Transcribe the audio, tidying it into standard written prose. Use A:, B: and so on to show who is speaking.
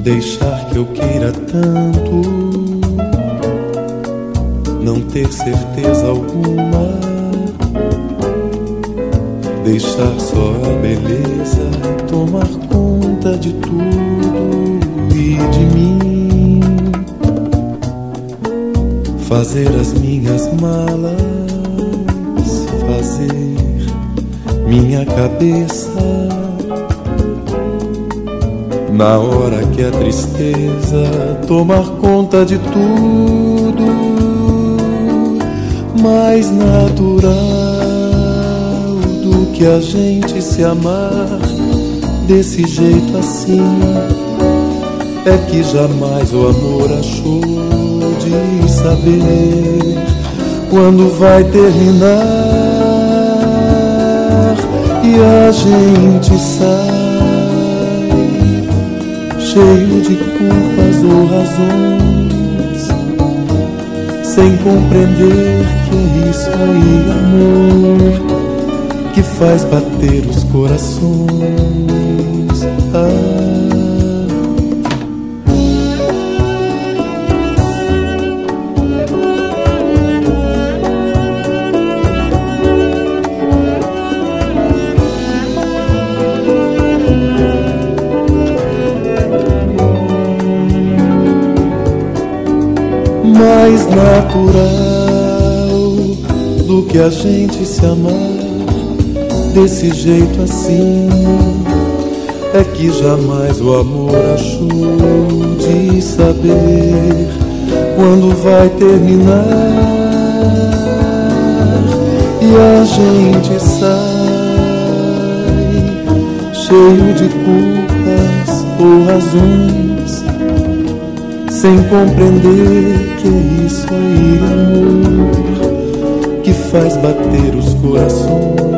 A: Deixar que eu queira tanto, não ter certeza alguma, deixar só a beleza tomar conta de tudo e de mim, fazer as minhas malas, fazer minha cabeça. Na hora que a tristeza tomar conta de tudo, mais natural do que a gente se amar desse jeito assim, é que jamais o amor achou de saber quando vai terminar, e a gente sai cheio de culpas ou razões, sem compreender que é isso aí, amor, que faz bater os corações. Mais natural do que a gente se amar desse jeito assim, é que jamais o amor achou de saber quando vai terminar, e a gente sai cheio de culpas ou razões, sem compreender que é isso aí, amor, que faz bater os corações.